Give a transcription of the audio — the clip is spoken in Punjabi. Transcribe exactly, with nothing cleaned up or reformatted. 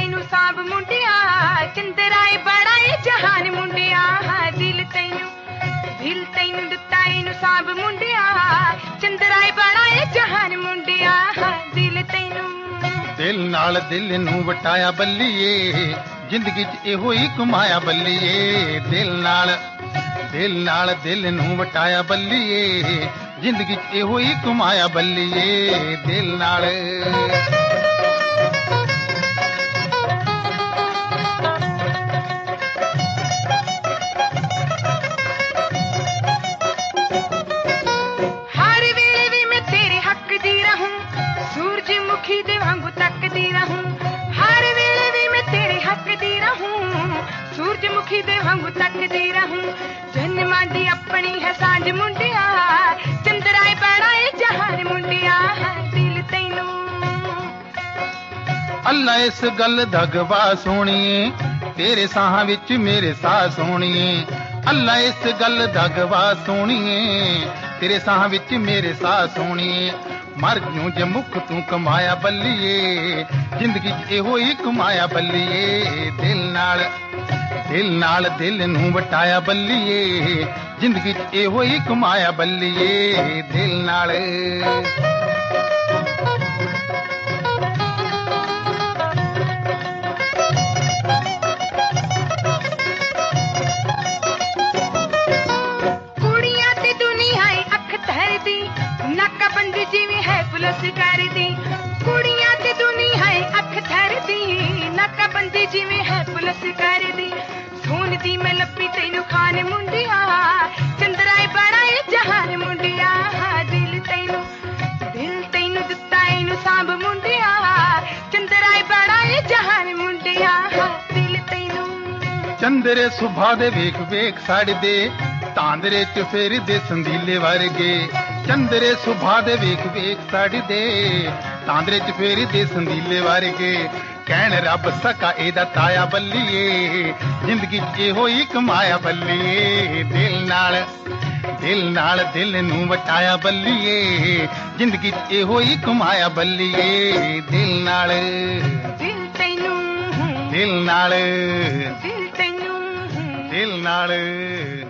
ਤੈਨੂੰ ਸਾਂਭ ਮੁੰਡਿਆ ਚੰਦਰਾਏ ਬੜਾ ਏ ਜਹਾਨ ਮੁੰਡਿਆ ਦਿਲ ਤੈਨੂੰ ਦਿਲ ਤੈਨੂੰ ਦਿੱਤਾ ਇਹਨੂੰ ਸਾਂਭ ਮੁੰਡਿਆ ਚੰਦਰਾਏ ਬੜਾ ਏ ਜਹਾਨ ਮੁੰਡਿਆ ਦਿਲ ਤੈਨੂੰ ਦਿਲ ਨਾਲ ਦਿਲ ਨੂੰ ਵਟਾਇਆ ਬੱਲੀਏ ਜ਼ਿੰਦਗੀ 'ਚ ਇਹੋ ਹੀ ਕਮਾਇਆ ਬੱਲੀਏ ਦਿਲ ਨਾਲ ਦਿਲ ਨਾਲ ਦਿਲ ਨੂੰ ਵਟਾਇਆ ਬੱਲੀਏ ਜ਼ਿੰਦਗੀ 'ਚ ਇਹੋ ਹੀ ਕਮਾਇਆ ਬੱਲੀਏ ਦਿਲ ਨਾਲ ਸੂਰਜਮੁਖੀ ਦੇ ਵਾਂਗੂ ਤੱਕਦੀ ਰਹੂੰ ਹਰ ਵੇਲੇ ਵੀ ਮੈਂ ਤੇਰੇ ਹੱਕ ਦੀ ਰਹੂੰ ਸੂਰਜਮੁਖੀ ਦੇ ਵਾਂਗੂ ਤੱਕਦੀ ਰਹੂੰ ਜਨਮਾਂ ਦੀ ਆਪਣੀ ਹੈ ਸਾਂਝ ਮੁੰਡਿਆ ਚੰਦਰਾਏ ਬੜਾ ਏ ਜਹਾਨ ਮੁੰਡਿਆ ਦਿਲ ਤੈਨੂੰ ਅੱਲਾ ਇਸ ਗੱਲ ਦਾ ਗਵਾਹ ਸੋਹਣੀਏ ਤੇਰੇ ਸਾਹਾਂ ਵਿੱਚ ਮੇਰੇ ਸਾਹ ਸੋਹਣੀਏ ਅੱਲਾ ਇਸ ਗੱਲ ਦਾ ਗਵਾਹ ਸੋਹਣੀਏ ਤੇਰੇ ਸਾਹਾਂ ਵਿੱਚ ਮੇਰੇ ਸਾਹ ਸੋਹਣੀਏ ਮਰ ਜੂ ਜੇ ਮੁੱਖ ਤੂੰ ਕਮਾਇਆ ਬੱਲੀਏ ਜ਼ਿੰਦਗੀ 'ਚ ਇਹੋ ਹੀ ਕਮਾਇਆ ਬੱਲੀਏ ਦਿਲ ਨਾਲ ਦਿਲ ਨਾਲ ਦਿਲ ਨੂੰ ਵਟਾਇਆ ਬੱਲੀਏ ਜ਼ਿੰਦਗੀ 'ਚ ਇਹੋ ਹੀ ਕਮਾਇਆ ਬੱਲੀਏ ਦਿਲ ਨਾਲ ਕੁੜੀਆਂ ਤੇ ਦੁਨੀਆ ਅੱਖ ਧਰਦੀ ਨਾਕਾਬੰਦੀ ਜਿਵੇਂ ਹੈ ਪੁਲਿਸ ਕਰਦੀ ਕੁੜੀਆਂ ਤੇ ਦੁਨੀਆ ਅੱਖ ਧਰਦੀ ਨਾਕਾਬੰਦੀ ਜਿਵੇਂ ਹੈ ਪੁਲਿਸ ਕਰਦੀ ਸੋਨ ਦੀ ਮੈਂ ਲੱਭੀ ਤੈਨੂੰ ਖਾਨ ਮੁੰਡਿਆ ਚੰਦਰਾਏ ਬੜਾ ਏ ਜਹਾਨ ਮੁੰਡਿਆ ਦਿਲ ਤੈਨੂੰ ਦਿਲ ਤੈਨੂੰ ਦਿੱਤਾ ਇਹਨੂੰ ਸਾਂਭ ਮੁੰਡਿਆ ਚੰਦਰਾਏ ਬੜਾ ਏ ਜਹਾਨ ਮੁੰਡਿਆ ਦਿਲ ਤੈਨੂੰ ਚੰਦਰੇ ਸੁਭਾ ਦੇ ਵੇਖ ਵੇਖ ਸਾੜਦੇ ਤਾਂਦਰੇ 'ਚ ਫੇਰਦੇ ਸੰਦੀਲੇ ਵਰਗੇ ਚੰਦਰੇ ਸੁਭਾ ਦੇ ਵੇਖ ਵੇਖ ਸਾੜਦੇ ਤਾਂਦਰੇ 'ਚ ਫੇਰਦੇ ਸੰਦੀਲੇ ਵਰਗੇ ਕਹਿਣ ਰੱਬ ਸਕਾ ਇਹਦਾ ਤਾਇਆ ਬੱਲੀਏ ਜ਼ਿੰਦਗੀ 'ਚ ਇਹੋ ਹੀ ਕਮਾਇਆ ਬੱਲੀਏ ਦਿਲ ਨਾਲ ਦਿਲ ਨਾਲ ਦਿਲ ਨੂੰ ਵਟਾਇਆ ਬੱਲੀਏ ਜ਼ਿੰਦਗੀ 'ਚ ਇਹੋ ਹੀ ਕਮਾਇਆ ਬੱਲੀਏ ਦਿਲ ਨਾਲ ਦਿਲ ਤੈਨੂੰ ਦਿਲ ਨਾਲ ਦਿਲ ਤੈਨੂੰ ਦਿਲ ਨਾਲ